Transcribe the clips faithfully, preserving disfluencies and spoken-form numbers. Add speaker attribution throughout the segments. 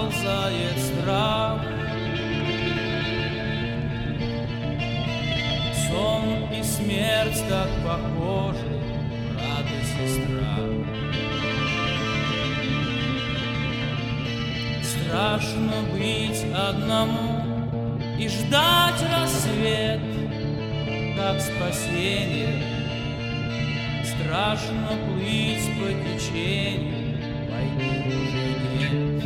Speaker 1: наползает страх. Сон и смерть так похожи, радость и страх. Страшно быть одному и ждать рассвет, как спасение. Страшно плыть по течению, войны уже нет.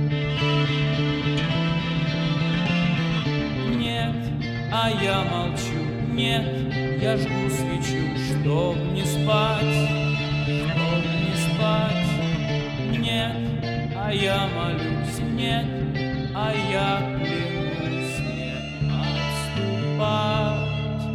Speaker 1: Нет, а я молчу, нет, я жгу свечу, чтоб не спать, чтоб не спать. Нет, а я молюсь, нет, а я клянусь не отступать.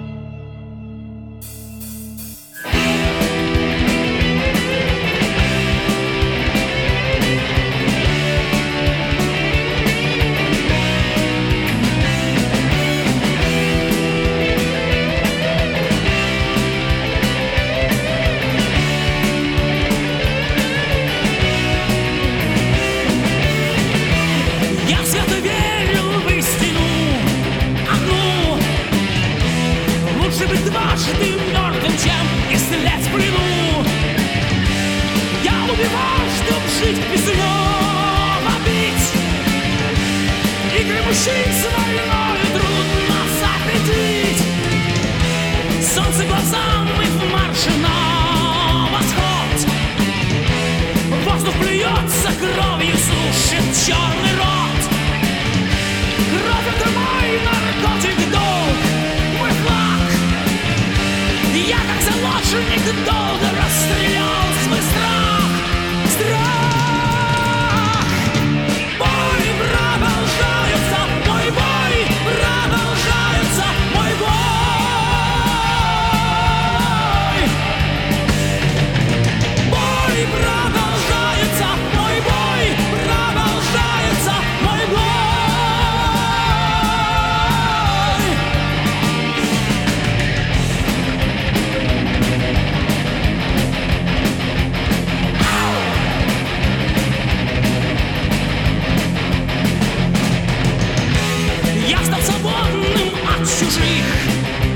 Speaker 2: Дважды мертвым, чем истлеть в плену. Я убивал, чтоб жить без иного бить. Игры мужчин с войною трудно запретить. Солнце глазам и в марше на восход. Воздух плюется кровью, сушит черный рот. Кровь — это мой наркотик, долг, мой флаг. Я, как заложник, долго расстрелял свой страх. Страх! Бой продолжается, мой бой продолжается, мой бой. Бой продолжается, мой бой продолжается, мой бой. Я стал свободным от чужих